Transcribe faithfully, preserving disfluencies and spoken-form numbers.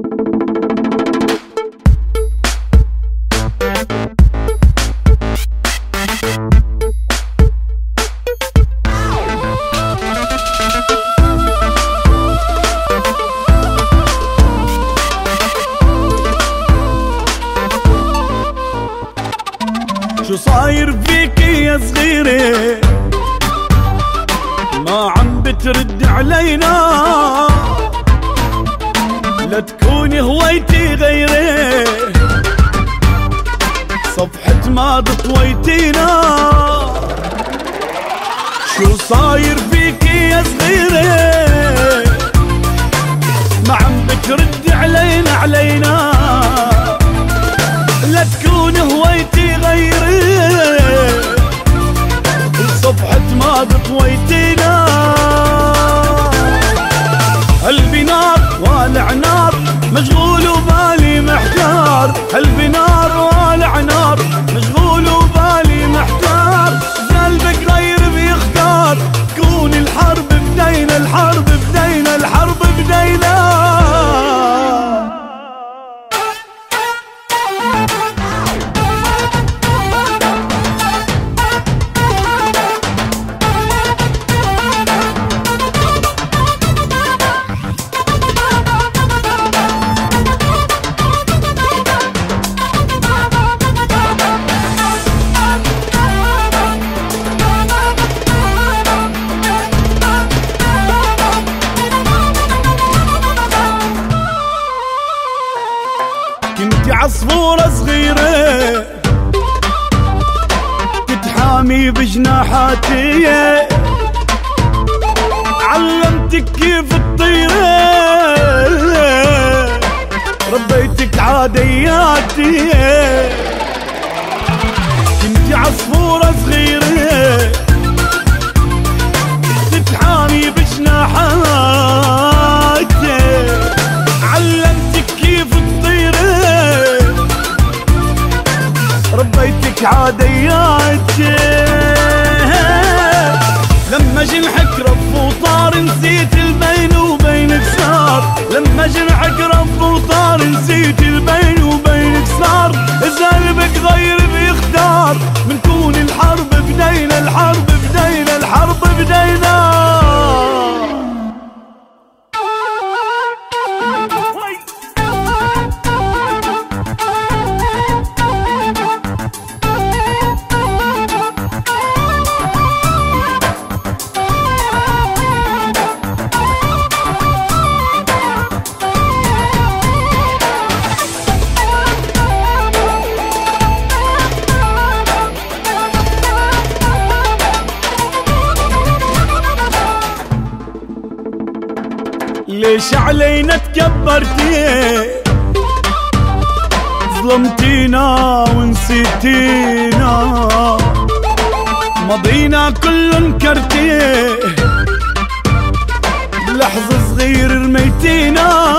شو صاير فيكي يا صغيرة ما عم بترد علينا؟ لا تكوني هويتي غيري صفحة ماضي طويتينا. شو صاير فيكي يا صغيرة ما عم بترد علينا علينا؟ لا تكوني هويتي غيري صفحة ماضي طويتينا. قلبي نار والع نار مشغول وبالي محتار، قلبي نار والع نار مشغول وبالي محتار. قلبك غير بيختار، تكون الحرب بدينا الحرب بدينا الحرب بدينا. كنتي عصفورة صغيرة تتحامي بجناحاتي، علمتك كيف تطيري ربيتك عادياتي. كنتي عصفورة صغيرة تتحامي بجناحاتي، علمتك كيف ربيتك عادياتي. لما جنحك رف وطار نسيت البين وبينك صار، لما جنحك رف وطار نسيت البين وبينك صار. إذا قلبك غير بيختار منكون الحرب بدينا الحرب بدينا الحرب بدينا. ليش علينا تكبرتي ظلمتينا ونسيتينا؟ ماضينا كله انكرتي بلحظة صغير رميتينا.